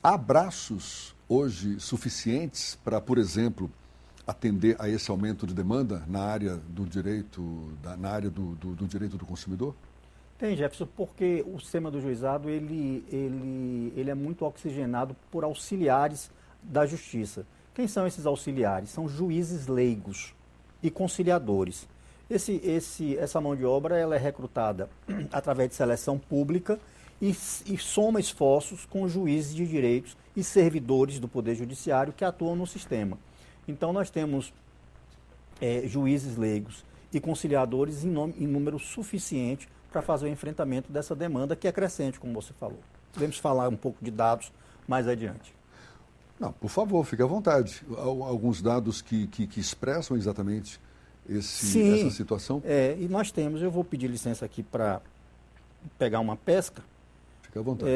Há braços hoje suficientes para, por exemplo, atender a esse aumento de demanda na área do direito, na área do direito do consumidor? Tem, Jefferson, porque o sistema do juizado ele é muito oxigenado por auxiliares da justiça. Quem são esses auxiliares? São juízes leigos e conciliadores. Essa mão de obra ela é recrutada através de seleção pública e soma esforços com juízes de direitos e servidores do Poder Judiciário que atuam no sistema. Então, nós temos juízes leigos e conciliadores em número suficiente para fazer o enfrentamento dessa demanda que é crescente, como você falou. Podemos falar um pouco de dados mais adiante. Não, por favor, fique à vontade. Alguns dados que expressam exatamente essa situação? E nós temos, eu vou pedir licença aqui para pegar uma pesca. Fique à vontade.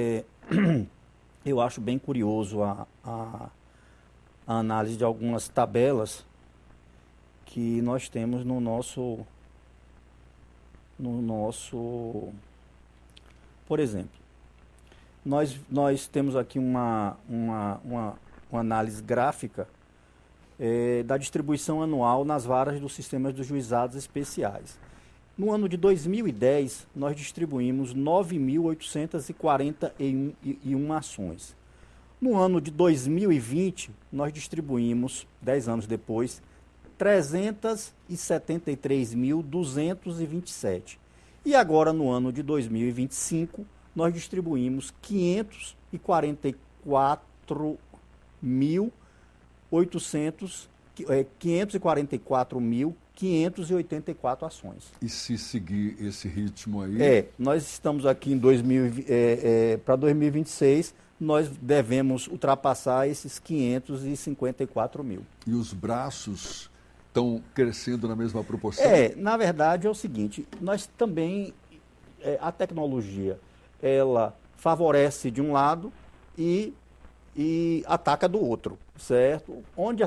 Eu acho bem curioso a análise de algumas tabelas que nós temos no nosso por exemplo, nós temos aqui uma análise gráfica da distribuição anual nas varas dos sistemas dos juizados especiais. No ano de 2010, nós distribuímos 9.841 ações. No ano de 2020, nós distribuímos, 10 anos depois, 373.227. E agora, no ano de 2025, nós distribuímos 544.584 ações. E se seguir esse ritmo aí? Nós estamos aqui em para 2026, nós devemos ultrapassar esses 554 mil. E os braços estão crescendo na mesma proporção? Na verdade é o seguinte, nós também, a tecnologia, ela favorece de um lado e ataca do outro, certo? Onde